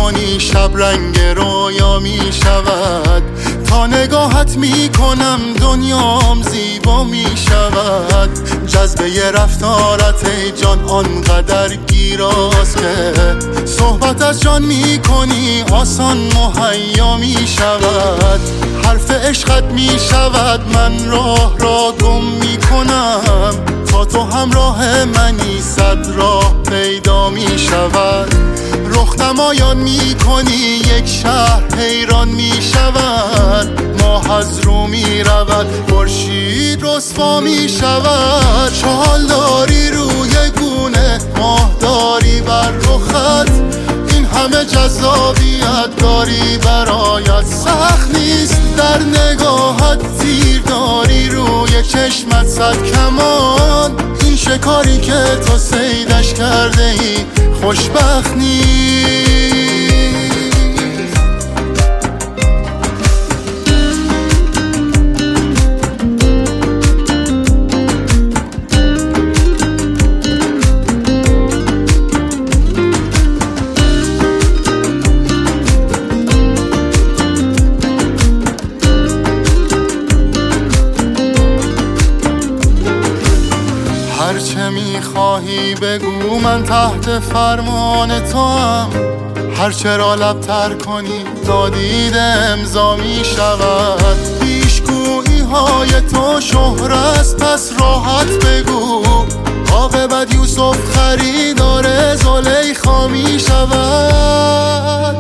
کنی شب رنگ رویا می شود. تا نگاهت می کنم دنیام زیبا می شود. جذبه رفتارت ای جان آنقدر گیراست که صحبت از جان می کنی آسان مهیا می شود. حرف عشقت می شود من راه را گم می کنم. تا تو همراه منی صد راه پیدا می شود. رخ نمایان می کنی یک شهر حیران می شود. ماه از رو می رود خورشید رسوا می شود. شال داری روی گونه ماه داری بر رخت. این همه جذابیت داری برایت سخت نیست. در نگاهت تیر داری روی چشمت صد کمان. این شکاری که تو صیدش کرده ای خوشبخت نیست. هرچه میخواهی بگو من تحت فرمان تو هم. هرچه را لب تر کنی نادیده امضا می شود. پیشگویی های تو شهرست پس راحت بگو. عاقبت یوسف خریدار زلیخا می شود.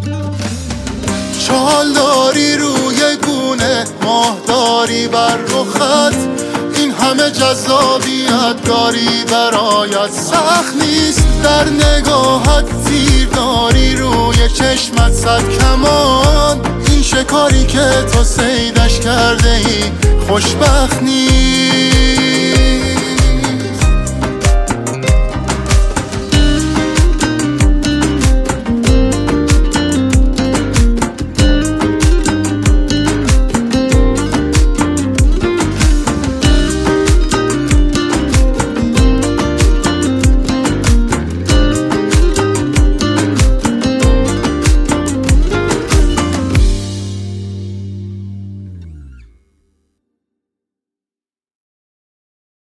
شال داری روی گونه ماه داری بر رخت. این همه جذابیت داری برایت سخت نیست. در نگاهت تیر داری روی چشمت صد کمان. این شکاری که تو صیدش کرده ای خوشبخت نیست.